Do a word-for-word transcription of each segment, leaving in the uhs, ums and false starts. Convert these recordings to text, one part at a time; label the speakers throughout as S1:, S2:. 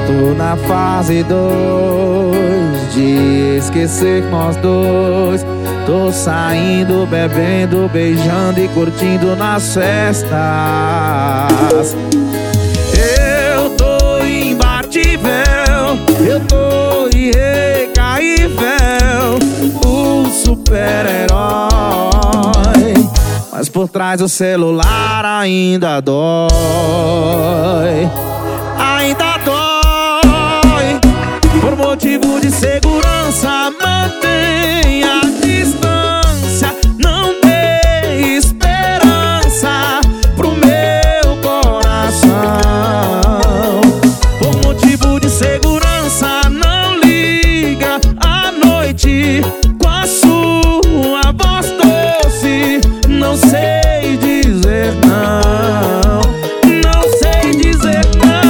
S1: tô na fase dois de esquecer nós dois. Tô saindo, bebendo, beijando e curtindo nas festas. Eu tô imbatível, eu tô irrecaível, o super-herói. Mas por trás do celular ainda dói, ainda dói. Por motivo de segurança, mantenha a distância. Não tem esperança pro meu coração. Por motivo de segurança, não liga à noite com a sua voz doce. Não sei dizer não, não sei dizer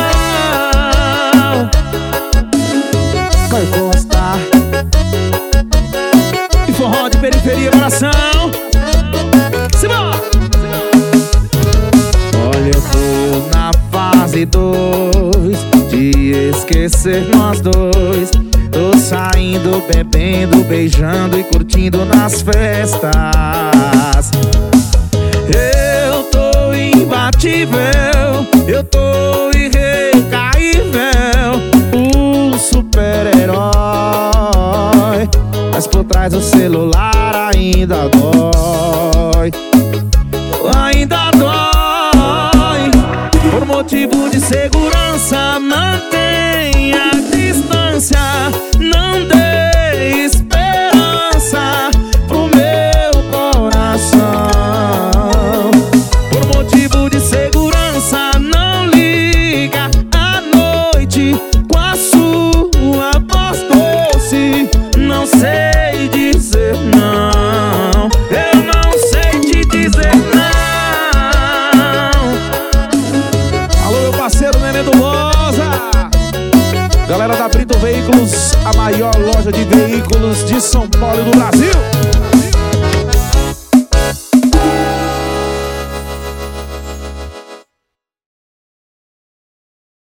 S1: não. Vai gostar de forró de periferia, coração. Simbora! Olha, eu tô na fase dois de esquecer nós dois. Tô saindo, bebendo, beijando e curtindo nas festas. Eu tô imbatível, eu tô irrecaível, o super-herói. Mas por trás do celular ainda dói, ainda dói. Por motivo de segurança, mantenha a distância. Não dê esperança pro meu coração. Por motivo de segurança, não liga à noite com a sua voz doce. Não sei dizer não, eu não sei te dizer não. Alô, meu parceiro Nenê do Rosa, galera da Brito Veículos, a maior loja de veículos de São Paulo e do Brasil.